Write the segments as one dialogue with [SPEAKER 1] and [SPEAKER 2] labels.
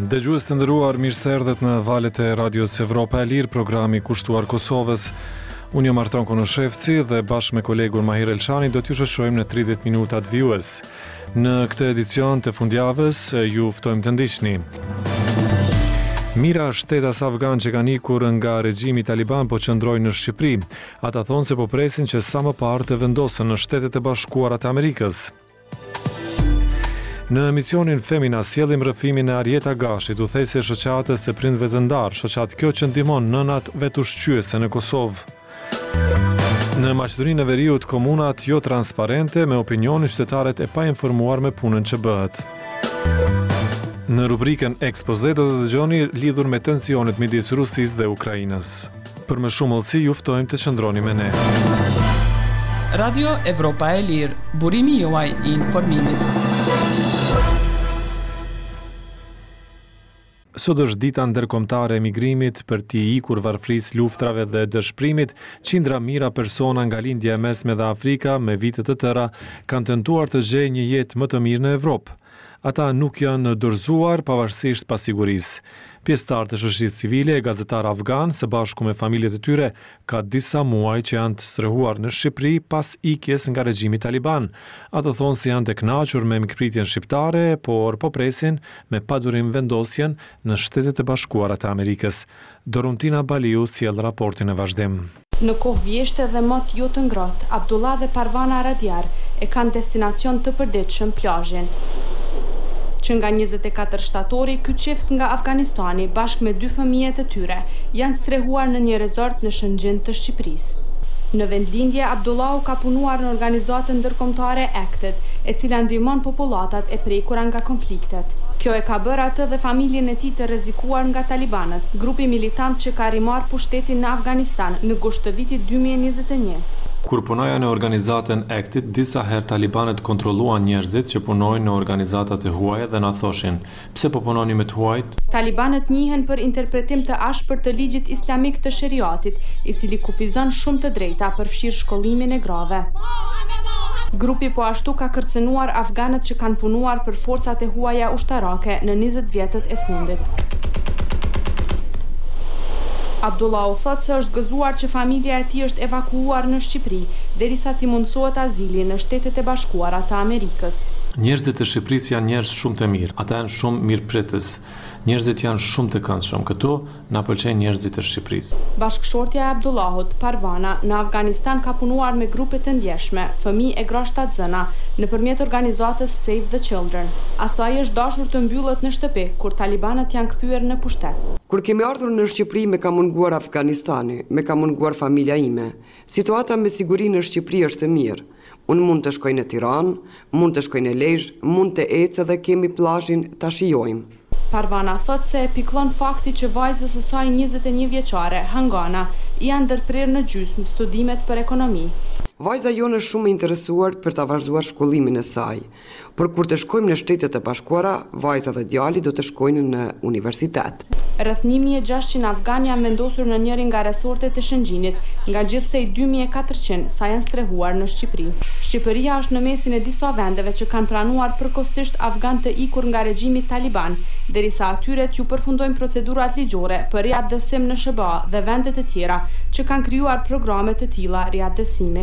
[SPEAKER 1] Dëgjues të nderuar, mirë se erdhët në valët e Radios Evropa e Lirë, programi kushtuar Kosovës. Unë jam Arton Konoshevci dhe bashkë me kolegun Mahir Elshani do t'ju shoqërojmë në 30 minutat vijues. Në këtë edicion të fundjavës ju ftojmë të ndiqni. Mira shtetas afgan që kanë ikur nga regjimi Taliban po qëndrojnë në Shqipëri. Ata thonë se po presin që sa më parë të vendosen në Shtetet e Bashkuara të Amerikës. Në emisionin Femina sjellim rrëfimin e Arjeta Gashit, udhëheqëse shoqatës së prindërve të ndarë, shoqat kjo që ndihmon nënat vetushqyese në Kosovë. Në Maqedoninë e Veriut, komunat jo transparente me opinionin qytetarët e painformuar me punën që bëhet. Në rubrikën Ekspoze do të dëgjoni lidhur me tensionet midis Rusisë dhe Ukrainës. Për më shumë hollësi ju ftojmë të qëndroni me ne.
[SPEAKER 2] Radio Evropa e Lirë, burimi juaj i informimit.
[SPEAKER 1] Sot është dita ndërkombëtare e migrimit për t'i ikur varfërisë luftrave dhe dëshpërimit. Qindra mijëra persona nga lindja e mesme dhe Afrika me vite të tëra kanë tentuar të gjejnë një jetë më të mirë në Evropë. Ata nuk janë dorëzuar pavarësisht pasigurisë. Pjesëtarë të shoqërisë civile e gazetarë afgan së bashku me familjet e tyre ka disa muaj që janë të strehuar në Shqipëri pas ikjes nga regjimi Taliban. Ata thonë se janë të kënaqur me mikpritjen shqiptare, por po presin me padurim vendosjen në Shtetet e Bashkuara të Amerikës. Doruntina Baliu sjell raportin e vazhdim.
[SPEAKER 3] Në kohë vjeshte dhe mot jo të ngrohtë, Abdullah dhe Parvana Radjar e kanë destinacion të përditshëm plazhin. Që nga 24 shtatori, ky çift nga Afganistani bashkë me 2 fëmijët e tyre janë strehuar në një rezort në Shëngjin të Shqipërisë. Në vendlindje, Abdullahu ka punuar në organizatën ndërkombëtare ACTED, e cila ndihmon popullatat e prekura nga konfliktet. Kjo e ka bërë atë dhe familjen e tij të rrezikuar nga talibanët, grupi militant që ka rimar pushtetin në Afganistan në gusht të vitit 2021.
[SPEAKER 1] Kur punoja në organizatën ACTED, disa herë talibanët kontrolluan njerëzit që punojnë në organizatat e huaja dhe na thoshin: "Pse po punoni me të huajt?"
[SPEAKER 3] Talibanët njihen për interpretim të ashpër të ligjit islamik të sheriatit, i cili kufizon shumë të drejta, përfshirë shkollimin e grave. Grupi po ashtu ka kërcënuar afganët që kanë punuar për forcat e huaja ushtarake në 20 vjetët e fundit. Abdullahu thotë se është gëzuar që familja e tij është evakuuar në Shqipëri, derisa t'i mundësohet azili në Shtetet e Bashkuara të Amerikës.
[SPEAKER 1] Njerëzit e Shqipërisë janë njerëz shumë të mirë, ata janë shumë mirëpritës. Njerëzit janë shumë të këndshëm. Këtu na pëlqejnë njerëzit e Shqipërisë.
[SPEAKER 3] Bashkëshortja e Abdullahut, Parvana, në Afganistan ka punuar me grupe të ndjeshme, fëmijë e gra shtatzëna, nëpërmjet organizatës Save the Children. Asaj është dashur të mbyllet në shtëpi kur talibanët janë kthyer në pushtet.
[SPEAKER 4] Kur kemi ardhur në Shqipëri me ka munguar Afganistani, me ka munguar familja ime. Situata me siguri në Shqipëri është e mirë. Unë mund të shkoj në Tiranë, mund të shkoj në Lezhë, mund të ecë dhe kemi plazhin ta shijojmë.
[SPEAKER 3] Parvana thot se e piklon fakti që vajzës së saj 21 vjeçare, Hangana, janë ndërprerë në gjysmë studimet për ekonomi.
[SPEAKER 4] Vajza jonë është shumë e interesuar për ta vazhduar shkollimin e saj, por kur të shkojmë në Shtetet e Bashkuara, vajza dhe djali do të shkojnë në universitet.
[SPEAKER 3] Rreth 1600 afgan janë vendosur në njërin nga resortet e Shëngjinit, nga gjithsej 2400 sa janë strehuar në Shqipëri. Shqipëria është në mesin e disa vendeve që kanë pranuar përkohësisht afgan të ikur nga regjimi Taliban, derisa atyre t'ju përfundojnë procedurat ligjore për riadësim në SBA dhe vendet e tjera që kanë krijuar programe të tilla riadësimi.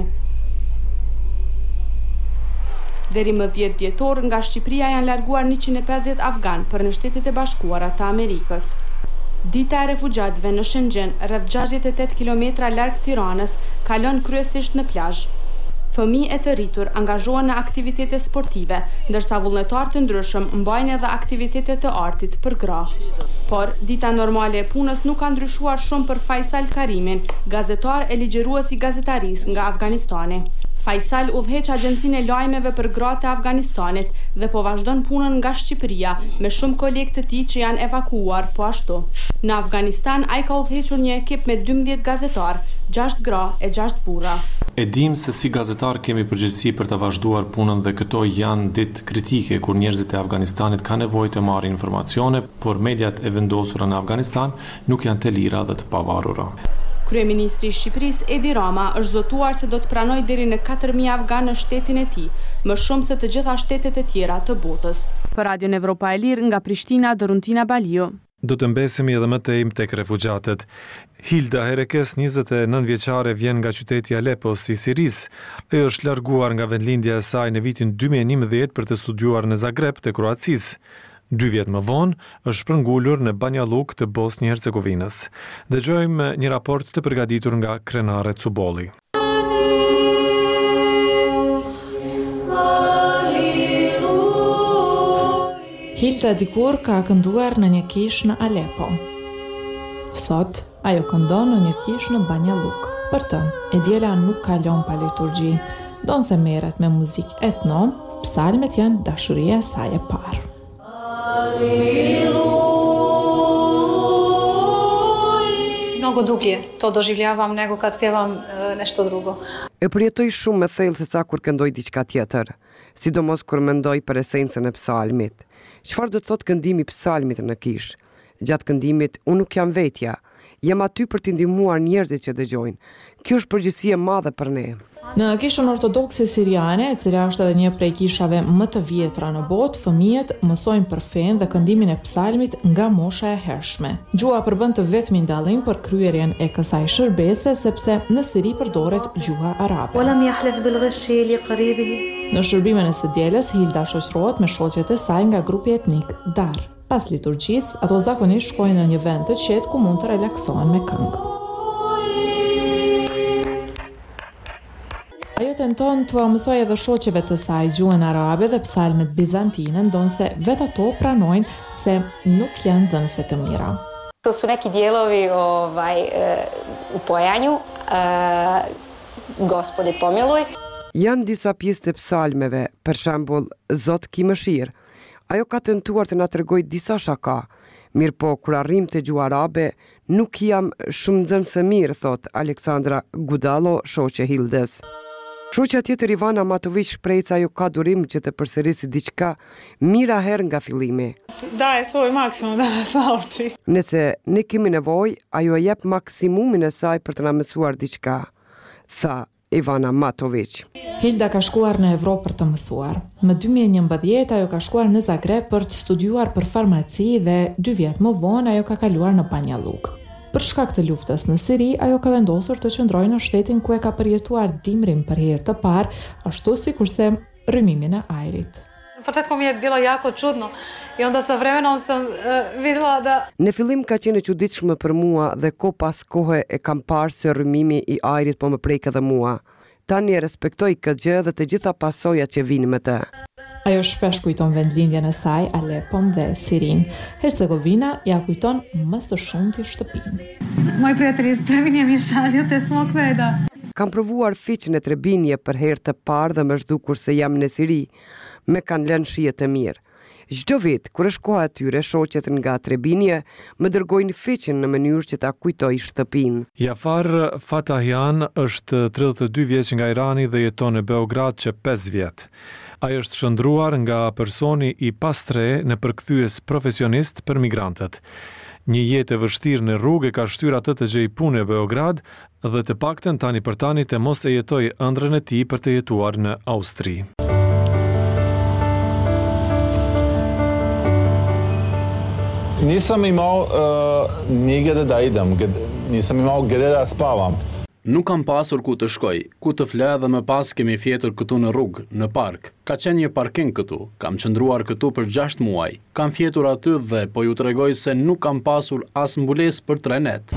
[SPEAKER 3] Deri më 10 dhjetor nga Shqipëria janë larguar 150 afgan për në Shtetet e Bashkuara të Amerikës. Dita e refugjatëve në Shëngjin, rreth 68 kilometra larg Tiranës, kalon kryesisht në plazh. Fëmijë e të rritur angazhohen në aktivitete sportive, ndërsa vullnetarë të ndryshëm mbajnë edhe aktivitete të artit për gra. Por dita normale e punës nuk ka ndryshuar shumë për Faisal Karimin, gazetar e ligjërues i gazetarisë nga Afganistani. Faisal udhëheq agjencinë e lajmeve për gratë e Afganistanit dhe po vazhdon punën nga Shqipëria me shumë kolegë të tij që janë evakuuar po ashtu. Në Afganistan ai ka udhëhequr një ekip me 12 gazetarë, 6 gra e 6 burra.
[SPEAKER 1] E dim se si gazetar kemi përgjegjësi për të vazhduar punën dhe këto janë ditë kritike kur njerëzit e Afganistanit kanë nevojë të marrin informacione, por mediat e vendosura në Afganistan nuk janë të lira dhe të pavarura.
[SPEAKER 3] Kryeministri i Shqipërisë Edi Rama është zotuar se do të pranojë deri në 4.000 afganë në shtetin e tij, më shumë se të gjitha shtetet e tjera të botës. Për Radion Evropa e Lirë nga Prishtina, Doruntina Balio.
[SPEAKER 1] Do të mbesemi edhe më tej tek refugjatët. Hilda Herekes, 29 vjeçare, vjen nga qyteti Alepos i Sirisë. Ajo është larguar nga vendlindja e saj në vitin 2011 për të studiuar në Zagreb të Kroacisë. 2 vjet më vonë është shpërngulur në Banja Luka të Bosnjë-Hercegovinës. Dëgjojmë një raport të përgatitur nga Krenare Cubolli.
[SPEAKER 5] Hilda dikur ka kënduar në një kish në Alepo. Sot, ajo këndon në një kish në Banja Luka. Për të, e djela nuk kalon pa liturgji. Donë se merret me muzikë etno, psalmet janë dashuria e saj e parë.
[SPEAKER 6] Mnogo dublje, to doživljavam nego kad pjevam nešto drugo.
[SPEAKER 4] E përjetoj shumë me thellë se sa kur këndoj diçka tjetër, sidomos kur mendoj për esencën e psalmit. Çfarë do të thotë këndimi i psalmit në kish? Gjatë këndimit unë nuk jam vetja, jam aty për t'i ndihmuar njerëzit që dëgjojnë. Kjo është përgjegjësi e madhe për ne.
[SPEAKER 5] Në kishën ortodokse siriane, e cila është edhe një prej kishave më të vjetra në botë, fëmijët mësojnë për fen dhe këndimin e psalmit nga mosha e hershme. Gjuha përbën të vetmin dallim për kryerjen e kësaj shërbese, sepse në Siri përdoret gjuha arabe. Në shërbimin e së dielës, Hilda shoqërohet me shoqet e saj nga grupi etnik Dar. Pas liturgjisë, ato zakonisht shkojnë në një vend të qetë ku mund të relaksohen me këngë. Ajo tenton të mësojë edhe shoqeve të saj gjuhën arabe dhe psalmet bizantine, ndonse vetë ato pranojnë se nuk janë nxënëse të mira.
[SPEAKER 6] To su neki dijelovi u pojanju, Gospodi pomiluj.
[SPEAKER 4] Janë disa pjesë të psalmeve, për shembull, Zot ki mëshirë. Ajo ka tentuar të na tregoj disa shaka, mirë po kur arrim te gjuha arabe, nuk jam shumë nxënëse mirë, thot Aleksandra Gudalo, shoqe Hildes. Shoqja tjetër Ivana Matović shpreh se ajo ka durim që të përsërisë diçka mira herë nga fillimi.
[SPEAKER 7] Daje svoj maksimum da nas nauči.
[SPEAKER 4] Nëse ne kemi nevojë, ajo jep maksimumin e saj për të na mësuar diçka, tha Ivana Matović.
[SPEAKER 5] Hilda ka shkuar në Evropë për të mësuar. Më 2011 ajo ka shkuar në Zagreb për të studiuar për farmaci dhe 2 vjet më vonë ajo ka kaluar në Banja Luka. Për shkak të luftës në Siri, ajo ka vendosur të qëndrojë në shtetin ku e ka përjetuar dimrin për herë të parë, ashtu sikurse rrymimin e ajrit.
[SPEAKER 6] U početku mi je bilo jako čudno i onda sa vremenom sam videla da...
[SPEAKER 4] Në fillim ka qenë e çuditshme për mua dhe ko pas kohe e kam parë se rrymimi i ajrit po më prek edhe mua. Tani e respektoj këtë gjë dhe të gjitha pasojat që vinë me të.
[SPEAKER 5] Ajo shpesh kujton vendlindjen e saj, Alepon dhe Sirin. Hercegovina ja kujton më së shumti shtëpinë.
[SPEAKER 6] Moji prijatelji iz Trebinje mi šalju te smokveda.
[SPEAKER 4] Kam provuar fiqen e Trebinje për herë të parë dhe më zhdukur se jam në Siri. Me kanë lënë shije të mirë. Çdo vit kur është koha e tyre, shoqet nga Trebinje më dërgojnë fiqen në mënyrë që ta kujtoj shtëpinë.
[SPEAKER 1] Jafar Fatahian është 32 vjeç nga Irani dhe jeton në Beograd që 5 vjet. Ai është shndruar nga personi i pastre në përkthyes profesionist për migrantët. Një jetë e vështirë në rrugë ka shtyr atë të gjej punë në Beograd dhe të paktën tani për tani të mos e jetoj ëndrrën e tij për të jetuar në Austri.
[SPEAKER 8] Nisam imao nigdje da idem, nisam imao gdje da spavam.
[SPEAKER 9] Nuk kam pasur ku të shkoj, ku të fle dhe më pas kemi fjetur këtu në rrugë, në park. Ka qenë një parking këtu, kam qëndruar këtu për 6 muaj. Kam fjetur aty dhe po ju tregoj se nuk kam pasur as mbulesë për 3 net.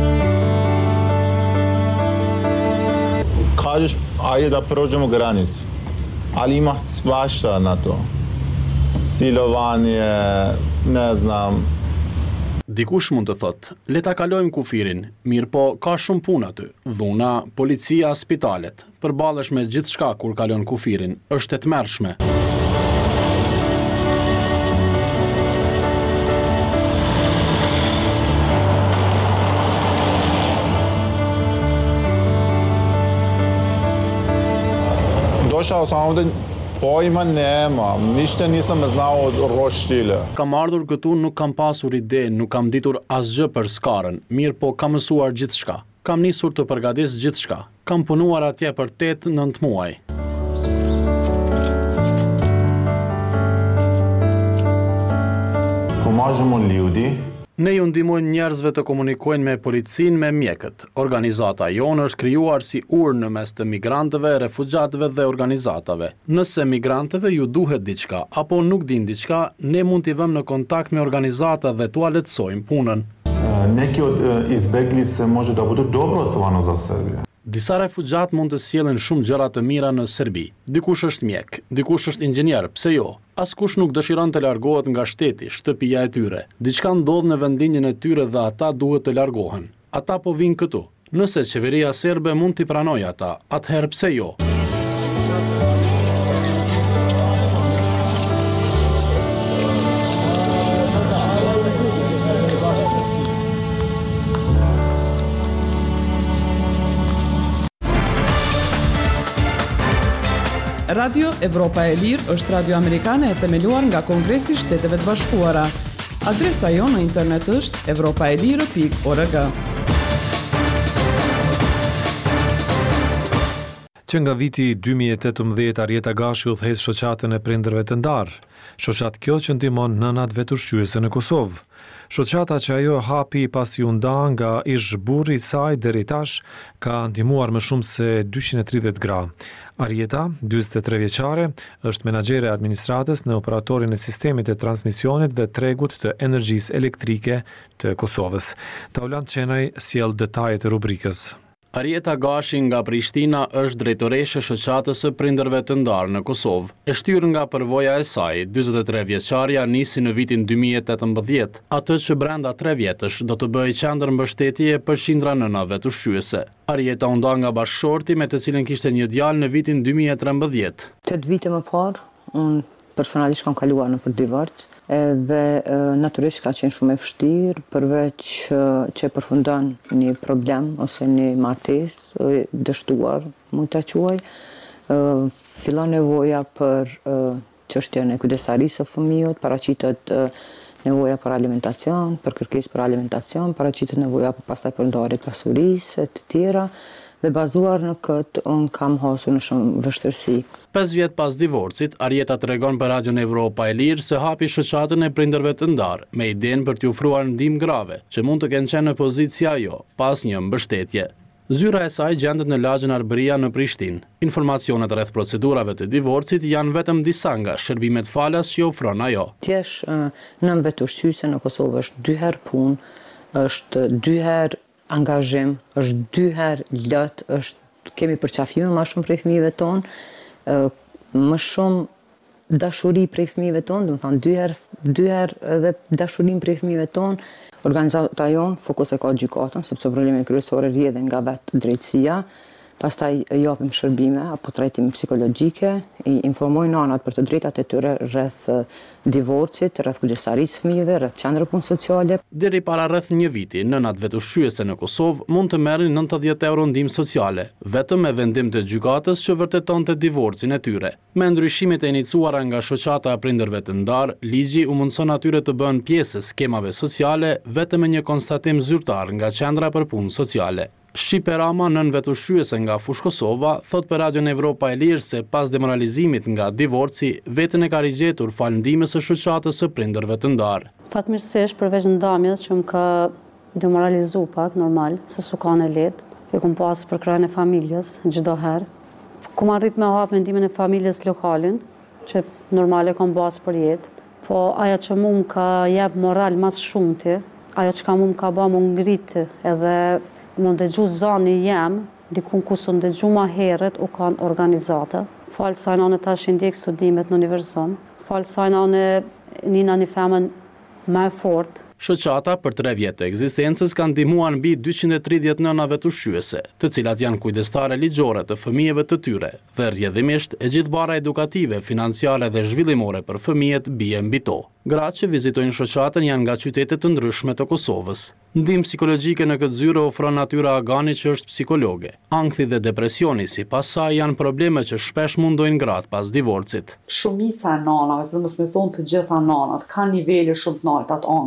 [SPEAKER 8] Kažeš, ajde da prođemo granicu, ali ima svašta na to. Silovanje, ne znam.
[SPEAKER 9] Dikush mund të thotë, le ta kalojmë kufirin, mirë po ka shumë punë aty. Dhuna, policia, spitalet, përballesh me gjithçka kur kalon kufirin, është e tmerrshme.
[SPEAKER 8] Došao sam ovdje, pojma nema, ništa nisam znao od štile.
[SPEAKER 9] Kam ardhur këtu, nuk kam pasur ide, nuk kam ditur asgjë për skarën, mirë po kam mësuar gjithçka. Kam nisur të përgatis gjithçka. Kam punuar atje për 8-9 muaj. Ne ju ndihmojmë njerëzve të komunikojnë me policinë, me mjekët. Organizata jonë është krijuar si urë në mes të migrantëve, refugjatëve dhe organizatave. Nëse migrantëve ju duhet diçka apo nuk din diçka, ne mund t'i vëmë në kontakt me organizata dhe t'u lehtësojmë punën.
[SPEAKER 8] Neki od izbegli se može da budu dobro stvarno za Serbiju.
[SPEAKER 9] Disa refugjat mund të sjellin shumë gjëra të mira në Serbi. Dikush është mjek, dikush është inxhinier, pse jo? Askush nuk dëshiron të largohet nga shteti, shtëpia e tyre. Diçka ndodh në vendinjen e tyre dhe ata duhet të largohen. Ata po vinë këtu. Nëse qeveria serbe mund t'i pranojë ata, atëherë pse jo?
[SPEAKER 2] Radio Evropa e Lirë është radio amerikane e themeluar nga Kongresi i Shteteve të Bashkuara. Adresa jonë në internet është evropaelire.org.
[SPEAKER 1] Që nga viti 2018 Arjeta Gashi udhëheq shoqatën e prindërve të ndarë. Shoqatë kjo që ndihmon nënat vetushqyese në Kosovë. Shoqata që ajo hapi pasi u nda nga ish burri i saj deri tash ka ndihmuar më shumë se 230 gra. Arjeta, 43 vjeçare, është menaxhere e administratës në operatorin e sistemit të transmisionit dhe tregut të energjisë elektrike të Kosovës. Taulant Qenaj sjell detajet e rubrikës.
[SPEAKER 9] Arjeta Gashi nga Prishtina është drejtoreshe shoqatës së prindërve të ndarë në Kosovë. E shtyrë nga përvoja e saj, 43 vjeçaria nisi në vitin 2018, atë që brenda 3 vjetësh do të bëjë qendër mbështetje për qindra nëna vetushqyese. Arjeta u nda nga bashkëshorti me të cilën kishte një djalë në vitin 2013.
[SPEAKER 10] 8 vite më parë, unë personalisht kam kaluar në për divorc, dhe natyrisht ka qenë shumë e vështirë, përveç që përfundon një problem ose një martesë dështuar, mund ta quaj, fillon nevoja për çështjen e kujdestarisë së fëmijës, paraqitet nevoja për alimentacion, për kërkesë për alimentacion, paraqitet nevoja pastaj për ndarje pasurisë e të tjera. Dhe bazuar në këtë, unë kam hasur në shumë vështirësi.
[SPEAKER 9] 5 vjet pas divorcit, Arjeta tregon për Radion Evropa e Lirë se hapi shoqatën e prindërve të ndarë, me idenë për t'i ofruar ndihmë grave, që mund të kenë qenë në pozitë si ajo, pas një mbështetje. Zyra e saj gjendet në lagjen Arbëria në Prishtinë. Informacionet rreth procedurave të divorcit janë vetëm disa nga shërbimet falas që ofron ajo.
[SPEAKER 10] Tjesh nën vetushqyse në Kosovë është 2 herë punë, është 2 herë angazhim, është 2 herë lot, kemi përqafime më shumë prej fëmijëve tonë, më shumë dashuri prej fëmijëve tonë, do të thonë 2 herë edhe dashurim prej fëmijëve tonë. Organizata jonë fokus e ka gjykatën, sepse problemi kryesor rrjedhin nga vetë drejtësia. Pastaj japim shërbime apo trajtime psikologjike, i informojnë nanat për të drejtat e tyre rreth divorcit, rreth kujdestarisë fëmijëve, rreth qendrave punë sociale.
[SPEAKER 9] Deri para rreth një viti, nënat vetushqyese në Kosovë mund të merrin 90 euro ndihmë sociale, vetëm me vendim të gjykatës që vërtetonte divorcin e tyre. Me ndryshimet e iniciuara nga shoqata e prindërve të ndarë, ligji u mundson atyre të bëhen pjesë e skemave sociale vetëm me një konstatim zyrtar nga qendra për punë sociale. Shqipe Rama, nën vetushqyese nga Fush Kosova, thot për Radion Evropa e Lirë se pas demoralizimit nga divorci, veten e ka rigjetur fal ndihmës së shoqatës së prindërve të ndarë.
[SPEAKER 11] Fatmirësisht, përveç ndamjes që më ka demoralizu pak, normal, se su ka në letë, e kum pas për krajën e familjes, çdo herë. Kum arrit me hap mendimin e familjes lokalin, që normale kam bas për jetë, po aja që mu më ka jep moral mas shumëti, aja që ka mu më ka ba më ngritë edhe më ndëgju zani jem, dikun ku së ndëgju ma herët u kanë organizata. Falë sajna në tash ndjek studimet në univerzum, falë sajna në nina një femën më e fort.
[SPEAKER 9] Shoqata për 3 vjet të ekzistencës kanë ndihmuar mbi 230 nëna vetushqyese, të cilat janë kujdestare ligjore të fëmijëve të tyre, dhe rrjedhimisht e gjithë bara edukative, financiare dhe zhvillimore për fëmijët bie mbi to. Gratë që vizitojnë shoqatën janë nga qytete të ndryshme të Kosovës. Ndihmë psikologjike në këtë zyre ofron Natyra Agani që është psikologe. Ankthi dhe depresioni sipas saj janë probleme që shpesh mundojnë gratë pas divorcit.
[SPEAKER 12] Shumica e nanave, për mos me thonë të gjitha nanat, ka nivele shumë të larta të ankthit.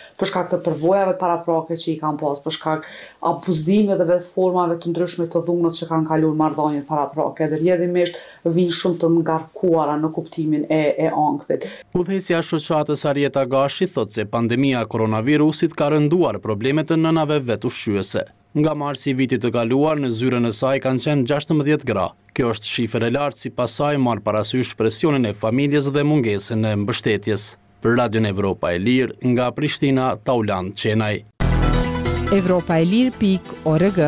[SPEAKER 12] për shkak të përvojave paraprake që i kanë pas, për shkak abuzimeve dhe formave të ndryshme të dhunës që kanë kaluar marrëdhëniet paraprake, dhe rrjedhimisht vinë shumë të ngarkuara në kuptimin e ankthit.
[SPEAKER 9] Udhëheqësja e shoqatës Arieta Gashi thotë se pandemia e koronavirusit ka rënduar problemet e nënave vetushqyese. Nga marsi i vitit të kaluar, në zyrën e saj kanë qenë 16 gra. Kjo është shifër e lartë si pasaj marrë parasysh presionin e familjes dhe mungesën e mbështetjes. Për Radion Evropa e Lirë, nga Prishtina, Tauland Qenaj.
[SPEAKER 13] Evropaelir.org.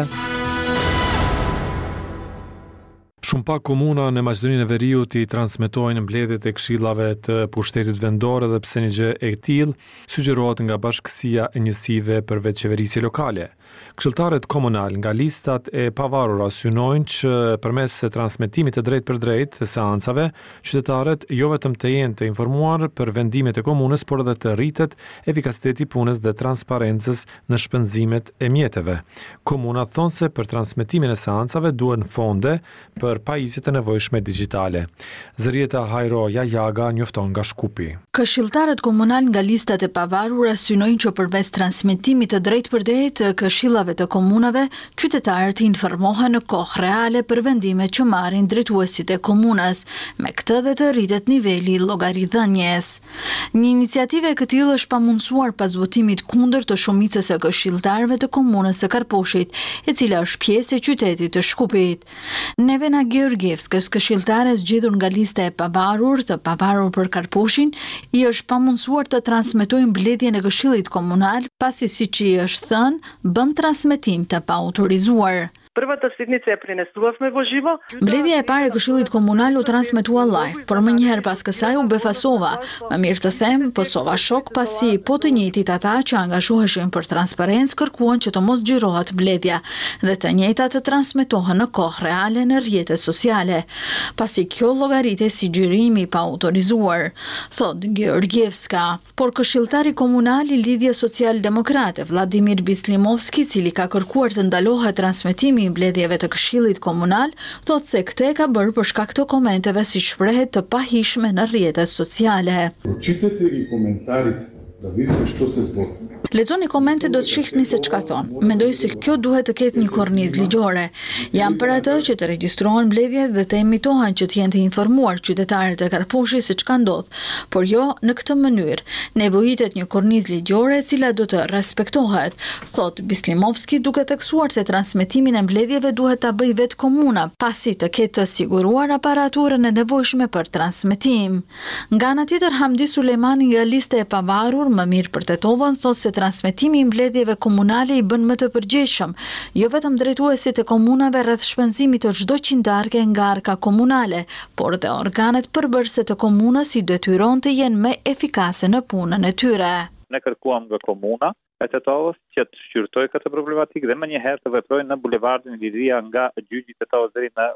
[SPEAKER 1] Shumë pak komuna në Maqedoninë e Veriut i transmetojnë mbledhjet e këshillave të pushtetit vendor dhe pse një gjë e tillë sugjerohet nga Bashkësia e Njësive për Vetëqeverisje Lokale. Këshilltarët komunal nga listat e pavarura synojnë që përmes transmetimit të drejt për drejt të seancave, qytetarët jo vetëm të jenë të informuar për vendimet e komunës, por edhe të rritet efikasiteti i punës dhe transparencës në shpenzimet e mjeteve. Komunat thonë se për transmetimin e seancave duhen fonde për pajisjet e nevojshme digjitale. Zërieta Hajro Jajaga njofton nga Shkupi.
[SPEAKER 14] Këshilltarët komunal nga listat e pavarura synojnë që përmes transmetimit të drejt për drejt të këshillave të komunave, qytetarët informohen në kohë reale për vendimet që marrin drejtuesit e komunës, me këtë dhe të rritet niveli llogaridhënies. Një iniciativë e këtillë është pamundsuar pas votimit kundër të shumicës së këshilltarëve të komunës së Karposhit, e cila është pjesë e qytetit të Shkupit. Nevena Georgievskës, këshilltare zgjedhur nga lista e pavarur për Karposhin, i është pamundsuar të transmetojë mbledhjen e këshillit komunal, pasi siç i është thënë, bën transmetim të paautorizuar.
[SPEAKER 15] Првата седница ја пренесувавме во живо.
[SPEAKER 14] Mbledhja e parë e këshillit komunal u transmetua live, por më njëherë pas kësaj u befasova. Më mirë të them, pësova shok pasi po të njëjtit ata që angazhoheshin për transparencë kërkuan që të mos xhirohet mbledhja dhe të njëjtat të transmetohen në kohë reale në rrjetet sociale, pasi kjo llogaritej si xhirimi pa autorizuar, thot Georgievska. Por këshilltari komunal i Lidhjes Social-Demokrate Vladimir Bislimovski, i cili ka kërkuar të ndalohet transmetimi i mbledhjeve të këshillit komunal, thotë se këtë ka bërë për shkak të komenteve si shprehet të pahishme në rrjetet sociale.
[SPEAKER 16] Прочитате и коментарите да видите што се зборува.
[SPEAKER 14] Lexoni komente do të shihni se çka thon. Mendoj se kjo duhet të ketë një kornizë ligjore. Jam për atë që të regjistrohen mbledhjet dhe të emitohen që të jenë të informuar qytetarët e Karposhit se çka ndodh, por jo në këtë mënyrë. Nevojitet një kornizë ligjore e cila do të respektohet, thot Bislimovski, duke theksuar se transmetimin e mbledhjeve duhet ta bëjë vetë komuna, pasi të ketë të siguruar aparaturën e nevojshme për transmetim. Nga ana tjetër, Hamdi Sulejmani nga lista e pavarur, më mirë për Tetovën, thot se transmetimi i mbledhjeve komunale i bën më të përgjegjshëm, jo vetëm drejtuesit e komunave rreth shpenzimit të çdo qindarke nga arka komunale, por dhe organet përbërëse të komunës i detyron të jenë më efikase në punën e tyre.
[SPEAKER 17] Ne kërkuam nga komuna e Tetovës që të shqyrtoj këtë problematikë dhe më njëherë të veprojnë në bulevardin Liria nga gjyqi Tetovës deri në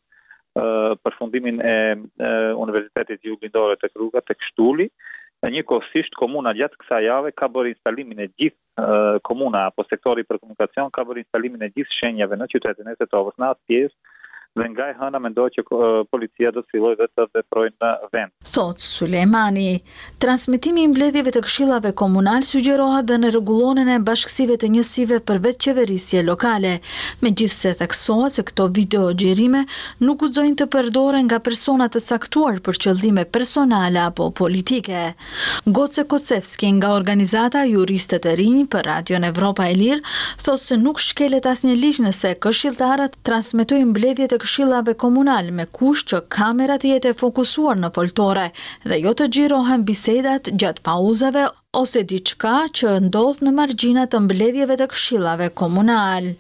[SPEAKER 17] përfundimin e Universitetit Juglindore tek rruga tek Shtuli. Njëkohësisht komuna gjatë kësaj jave ka bërë instalimin e gjithë komuna apo sektori për komunikacion ka bërë instalimin e gjithë shenjave në qytetin e Tetovës në atë pjesë dhe nga e hëna mendoj që policia do të fillojë dhe të veprojë në vend.
[SPEAKER 14] Thot Sulejmani, transmetimi i mbledhjeve të këshillave komunal sugjerohet dhe në rregullonin e bashkësive të njësive për vetëqeverisje lokale, megjithse theksohet se këto video xhirime nuk guxojnë të përdoren nga persona të caktuar për qëllime personale apo politike. Goce Kocevski nga organizata Juristët e Rinj për Radion Evropa e Lirë thot se nuk shkelet asnjë ligj nëse këshilltarët transmetojnë mbledhjet e këshillave komunal me kusht që kamerat jetë fokusuar në foltore dhe jo të xhirohen bisedat gjatë pauzave ose diçka që ndodh në margjinat të mbledhjeve të këshillave komunal.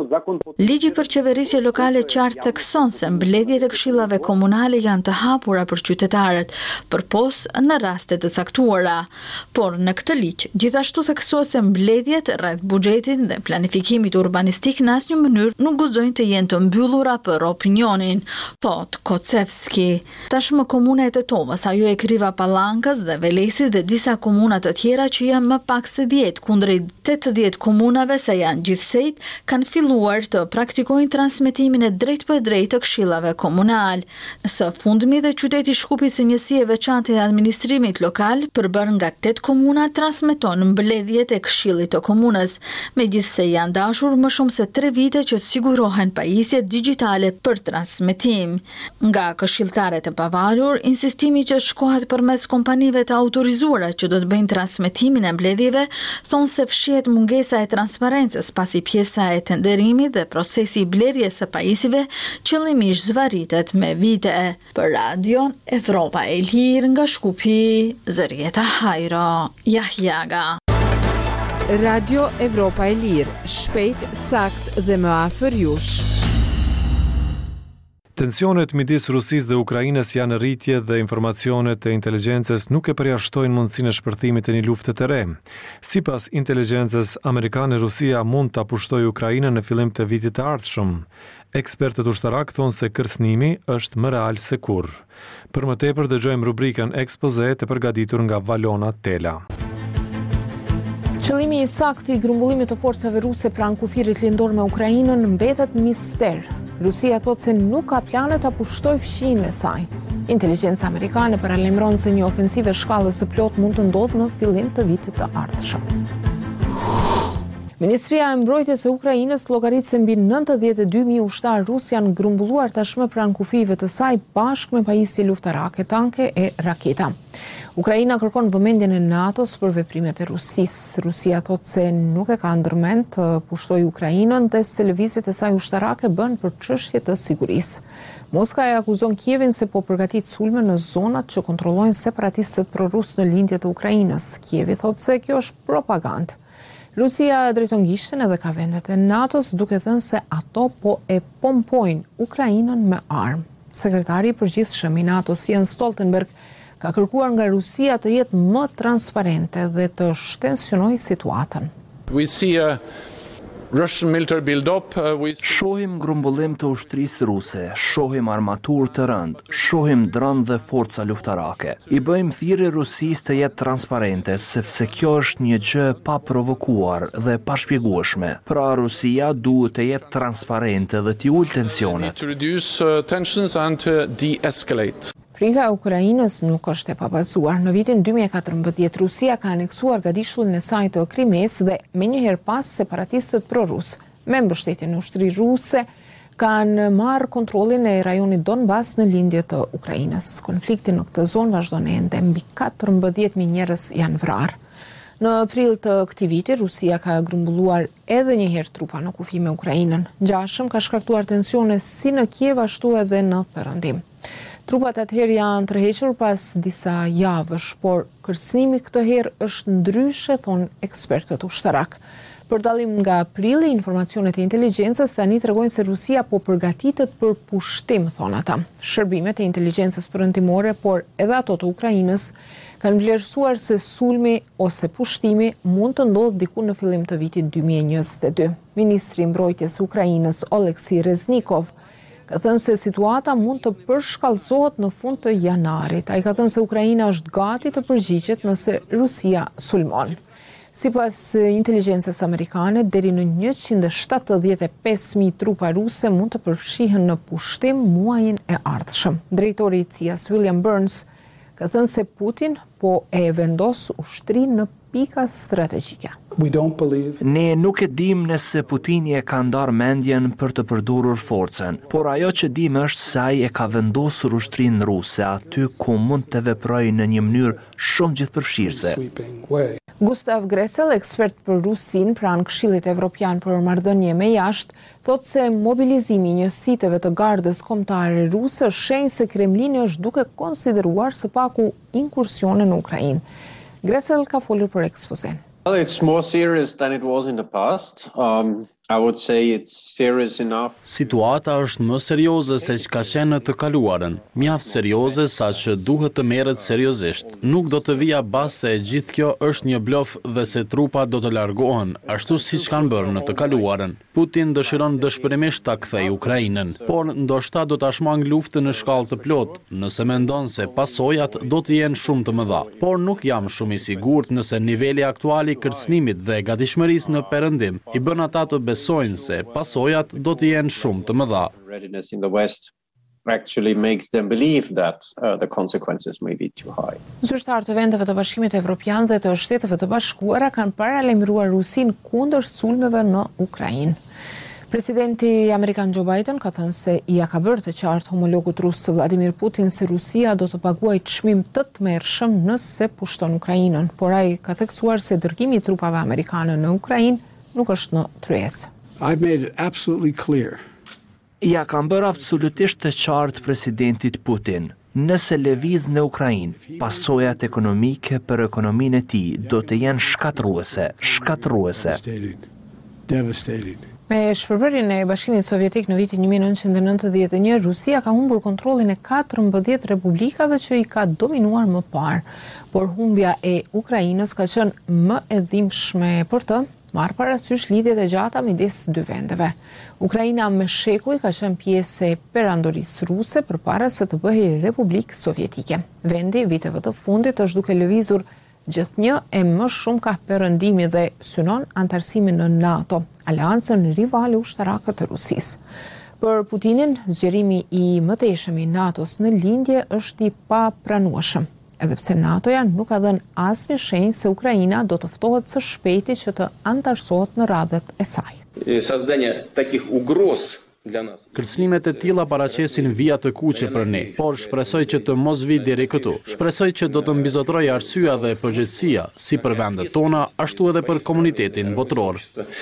[SPEAKER 14] Ligji për qeverisje lokale qartë thekson se mbledhjet e këshillave komunale janë të hapura për qytetarët, përpos në raste të caktuara. Por në këtë ligj, gjithashtu theksohet se mbledhjet rreth buxhetit dhe planifikimit urbanistik në asnjë mënyrë nuk guxojnë të jenë të mbyllura për opinionin, thot Kocevski. Tashmë komuna e Tetovës, ajo e Kriva Pallankës dhe Velesit dhe disa komuna të tjera që janë më pak se 10, kundrejt 80 komunave se janë gjithsejt, kanë filluar të praktikojnë transmetimin e drejt për drejt të këshillave komunal. Së fundmi dhe qyteti Shkupi si njësi e veçantë e administrimit lokal, përbër nga 8 komuna transmeton mbledhjet e këshillit të komunës, megjithse janë dashur më shumë se 3 vite që sigurohen pajisjet digjitale për transmetim. Nga këshilltarët e pavarur, insistimi që shkohet përmes kompanive të autorizuara që do të bëjnë transmetimin e mbledhjeve, thonë se fshihet mungesa e transparencës pasi pjesa e tenderimit dhe procesi i blerjes së pajisjeve qëllimisht zvaritet me vite. Për Radion Evropa e Lirë nga Shkupi, Zërieta Hajro, Jahjaga.
[SPEAKER 13] Radio Evropa e Lirë, shpejt, sakt dhe më afër jush.
[SPEAKER 1] Tensionet midis Rusisë dhe Ukrainës janë në rritje dhe informacionet e inteligjencës nuk e përjashtojnë mundësinë e shpërthimit të një lufte të re. Sipas inteligjencës amerikane, Rusia mund ta pushtojë Ukrainën në fillim të vitit të ardhshëm. Ekspertët ushtarak thonë se kërcënimi është më real se kurrë. Për më tepër dëgjojmë rubrikën Ekspoze të përgatitur nga Valona Tela.
[SPEAKER 5] Qëllimi i saktë i grumbullimit të forcave ruse pranë kufirit lindor me Ukrainën mbetet mister. Rusia thot se nuk ka plane ta pushtojë fshinë e saj. Inteligjenca amerikane paralajmëron se një ofensive shkallës së plot mund të ndodhë në fillim të vitit të ardhshëm. Ministria e Mbrojtjes së Ukrainës llogarit se mbi 92.000 ushtarë rus janë grumbulluar tashmë pranë kufive të saj bashkë me pajisje luftarake, tanke e raketa. Ukraina kërkon vëmendjen e NATO-s për veprimet e Rusisë. Rusia thot se nuk e ka ndërmend të pushtojë Ukrainën dhe se lëvizjet e saj ushtarake bën për çështje të sigurisë. Moska e akuzon Kievin se po përgatit sulme në zonat që kontrollojnë separatistët prorus në lindje të Ukrainës. Kievi thot se kjo është propagandë. Rusia drejton gishtin edhe ka vendet e NATO-s duke thënë se ato po e pompojnë Ukrainën me armë. Sekretari i përgjithshëm i NATO-s Jens Stoltenberg ka kërkuar nga Rusia të jetë më transparente dhe të shtensionojë situatën.
[SPEAKER 18] We see a Russian military build-up.
[SPEAKER 19] Shohim grumbullim të ushtrisë ruse, shohim armaturë të rëndë, shohim dronë dhe forca luftarake. I bëjmë thirrje Rusisë të jetë transparente, sepse kjo është një gjë pa provokuar dhe pa shpjegueshme. Pra Rusia duhet të jetë transparente dhe t'i ulë tensionet.
[SPEAKER 18] To reduce tensions and to de-escalate.
[SPEAKER 5] Frika e Ukrainës nuk është e pabazuar. Në vitin 2014, Rusia ka aneksuar gadishullin e saj të Krimes dhe menjëherë pas separatistët prorus me mbështetjen e ushtrisë ruse kanë marrë kontrollin e rajonit Donbas në lindje të Ukrainës. Konflikti në këtë zonë vazhdon ende, mbi 14.000 njerëz janë vrarë. Në prill të këtij viti, Rusia ka grumbulluar edhe një herë trupa në kufi me Ukrainën. Ngjashëm ka shkaktuar tensione si në Kiev ashtu edhe në Perëndim. Trupat atëherë janë tërhequr pas disa javësh, por kërcënimi këtë herë është ndryshe, thonë ekspertët ushtarak. Për dallim nga prilli, informacionet e inteligjencës tani tregojnë se Rusia po përgatitet për pushtim, thonë ata. Shërbimet e inteligjencës perëndimore, por edhe ato të Ukrainës, kanë vlerësuar se sulmi ose pushtimi mund të ndodhë diku në fillim të vitit 2022. Ministri i Mbrojtjes së Ukrainës, Oleksij Reznikov, ka thënë se situata mund të përshkallëzohet në fund të janarit. Ai ka thënë se Ukraina është gati të përgjigjet nëse Rusia sulmon. Sipas inteligjencës amerikane, deri në 175.000 trupa ruse mund të përfshihen në pushtim muajin e ardhshëm. Drejtori i CIA-s William Burns ka thënë se Putin po e vendos ushtrinë në pika strategjike.
[SPEAKER 19] Ne nuk e dim nëse Putini e ka ndarë mendjen për të përdorur forcën, por ajo që dim është se ai e ka vendosur ushtrinë ruse aty ku mund të veprojë në një mënyrë shumë gjithëpërfshirëse.
[SPEAKER 5] Gustav Gressel, ekspert për Rusinë pranë Këshillit Evropian për marrëdhënie me jashtë, thotë se mobilizimi i njësiteve të gardës kombëtare ruse është shenjë se Kremlini është duke konsideruar së paku inkursione në Ukrainë. Gressel ka folur për ekspozen.
[SPEAKER 20] Well, it's more serious than it was in the past.
[SPEAKER 9] Situata është më serioze se që ka qenë në të kaluarën, mjaft serioze sa që duhet të merret seriozisht. Nuk do të vija bas se gjithë kjo është një blof dhe se trupat do të largohen, ashtu siç kanë bërë në të kaluarën. Putin dëshiron dëshpërimisht ta kthejë Ukrainën, por ndoshta do ta shmang luftën në shkallë të plotë, nëse mendon se pasojat do të jenë shumë të mëdha. Por nuk jam shumë i sigurt nëse niveli aktuali i kërcënimit dhe gatishmërisë në perëndim i bën ata të besojnë se pasojat do të jenë shumë të mëdha.
[SPEAKER 20] Actually makes them believe that the consequences may be too high.
[SPEAKER 5] Zyrtarë të vendeve të Bashkimit Evropian dhe të Shteteve të Bashkuara kanë paralajmëruar Rusinë kundër sulmeve në Ukrainë. Presidenti amerikan Joe Biden ka thënë se ja ka bërë të qartë homologut rus Vladimir Putin se Rusia do të paguajë çmim të tmerrshëm nëse pushton Ukrainën, por ai ka theksuar se dërgimi i trupave amerikane në Ukrainë nuk është në tryezë.
[SPEAKER 21] I've made it absolutely clear.
[SPEAKER 19] Ja kam bërë absolutisht të qartë presidentit Putin. Nëse lëviz në Ukrainë, pasojat ekonomike për ekonominë e tij do të jenë shkatërruese.
[SPEAKER 5] Me shpërbërjen e Bashkimit Sovjetik në vitin 1991, Rusia ka humbur kontrollin e 14 republikave që i ka dominuar më parë, por humbja e Ukrainës ka qenë më e dhimbshme për të, marrë parasysh lidhjet e gjata midis dy vendeve. Ukraina me shekuj ka qenë pjesë e perandorisë ruse përpara se të bëhej Republikë Sovjetike. Vendi viteve të fundit është duke lëvizur gjithnjë e më shumë ka perëndimi dhe synon antarësimin në NATO, aleancën rivale ushtarake të Rusisë. Për Putinin, zgjerimi i mëtejshëm i NATO-s në lindje është i papranueshëm. Edhe pse NATO-ja nuk ka dhënë asnjë shenjë se Ukraina do të ftohet së shpejti që të antarësohet në radhët e saj.
[SPEAKER 9] Kërcënimet e tilla paraqesin vija të kuqe për ne, por shpresoj që të mos vi deri këtu. Shpresoj që do të mbizotrojë arsyeja dhe përgjegjësia, si për vendet tona, ashtu edhe për komunitetin botror.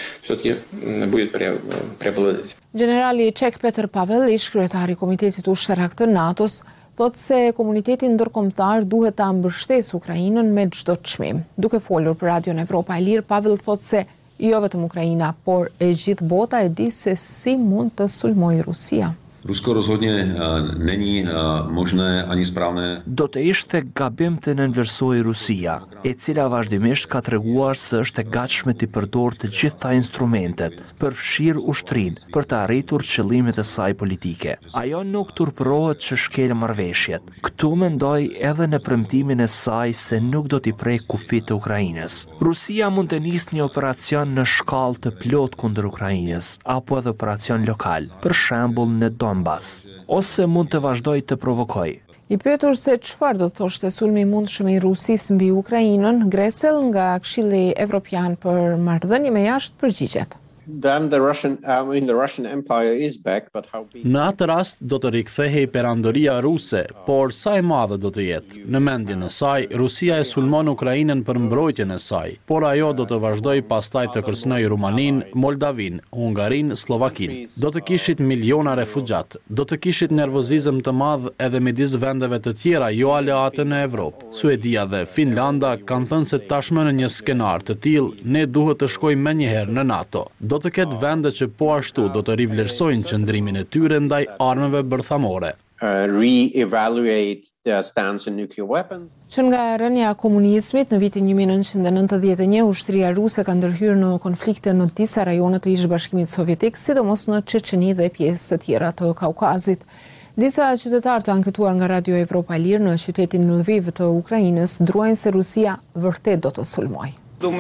[SPEAKER 5] Generali Ček Petr Pavel, ish kryetari i Komitetit Ushtarak të NATO-s, thotë se komuniteti ndërkombëtar duhet ta mbështesë Ukrainën me çdo çmim. Duke folur për Radion Evropa e Lirë, Pavel thotë se jo vetëm Ukraina, por e gjithë bota e di se si mund të sulmojë Rusia.
[SPEAKER 22] Rusko rozhodně není možné ani správné.
[SPEAKER 19] Do të ishte gabim të nënvlerësojë Rusia, e cila vazhdimisht ka treguar se është e gatshme të përdorë të gjitha instrumentet, përfshirë ushtrinë, për të arritur qëllimet e saj politike. Ajo nuk turpërohet që shkel marrëveshjet. Këtu mendoj edhe në premtimin e saj se nuk do t'i prek kufit të Ukrainës. Rusia mund të nisë një operacion në shkallë të plot kundër Ukrainës, apo edhe operacion lokal, për shembull në Donbas, ose mund të vazhdoj të provokoj.
[SPEAKER 5] I pyetur se çfarë do të thoshte sulmi i mundshëm i Rusisë mbi Ukrainën, Gressel nga Këshilli Evropian për marrëdhënie me jashtë përgjigjet.
[SPEAKER 20] Then the Russian Empire is back, but how big?
[SPEAKER 9] Në atë rast do të rikthehej perandoria ruse, por sa e madhe do të jetë? Në mendjen e saj, Rusia e sulmon Ukrainën për mbrojtjen e saj, por ajo do të vazhdoj pastaj të kërcënojë Rumaninë, Moldavinë, Hungarinë, Slovakinë. Do të kishit miliona refugjat, do të kishit nervozizëm të madh edhe midis vendeve të tjera jo aleate në Evropë. Suedia dhe Finlanda kanë thënë se tashmë në një skenar të tillë ne duhet të shkojmë menjëherë në NATO. Do të ketë vende që po ashtu do të rivlerësojnë qëndrimin e tyre ndaj armëve bërthamore.
[SPEAKER 20] Re-evaluate their stance on nuclear weapons.
[SPEAKER 5] Që nga rënia e komunizmit në vitin 1991, ushtria ruse ka ndërhyrë në konflikte në disa rajone të ish-bashkimit sovjetik, sidomos në Çeçeni dhe pjesë të tjera të Kaukazit. Disa qytetarë të anketuar nga Radio Evropa e Lirë në qytetin Lviv të Ukrainës ndruajnë se Rusia vërtet do të sulmojë.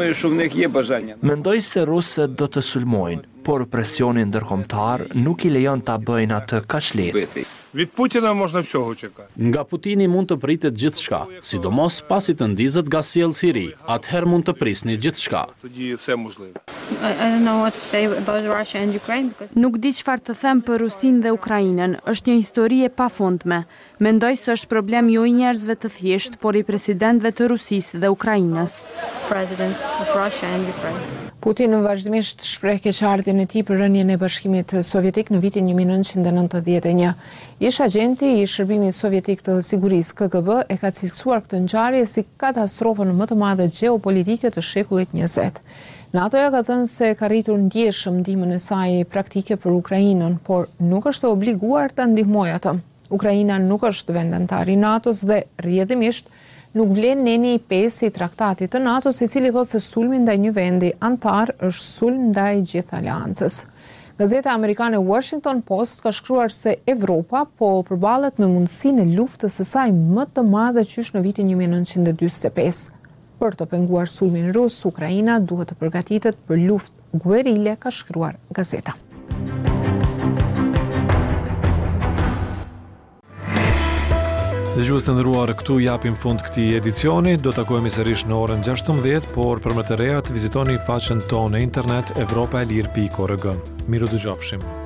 [SPEAKER 19] Mendoj se rusët do të sulmojnë, por presioni ndërkombëtar nuk i lejon ta bëjnë atë kaq lehtë.
[SPEAKER 16] Від Путіна можна всього чекати.
[SPEAKER 9] Nga Putini mund të pritet gjithçka, sidomos pasi të ndizet nga sjellësi i ri. Atëherë mund të prisni gjithçka.
[SPEAKER 16] Тоді все можливо.
[SPEAKER 3] Nuk di çfarë të them për Rusinë dhe Ukrainën. Është një histori e pafundme. Mendoj se është problem jo i njerëzve të thjeshtë, por i presidentëve të Rusisë dhe Ukrainës.
[SPEAKER 5] Putin vazhdimisht shpreh keqardhjen e tij për rënien e Bashkimit Sovjetik në vitin 1991. Ish agenti i Shërbimit Sovjetik të Sigurisë KGB e ka cilësuar këtë ngjarje si katastrofën më të madhe gjeopolitike të shekullit 20. NATO-ja ka thënë se ka rritur ndjeshëm ndihmën e saj praktike për Ukrainën, por nuk është e obliguar të ndihmojë atë. Ukraina nuk është vend antar i NATO-s dhe rrjedhimisht nuk vlen neni 5 i traktatit të NATO-s, i cili thotë se sulmi ndaj një vendi antar është sulm ndaj gjithë aleancës. Gazeta amerikane Washington Post ka shkruar se Evropa po përballet me mundësinë e luftës së saj më të madhe qysh në vitin 1945. Për të penguar sulmin rus, Ukraina duhet të përgatitet për luftë guerile, ka shkruar gazeta.
[SPEAKER 1] Dëgjues të nderuar, këtu japim fund këtij edicioni. Do takohemi sërish në orën 16, por për më të rejat vizitoni faqen tonë në internet europaelir.org. Miru dëgjofshim.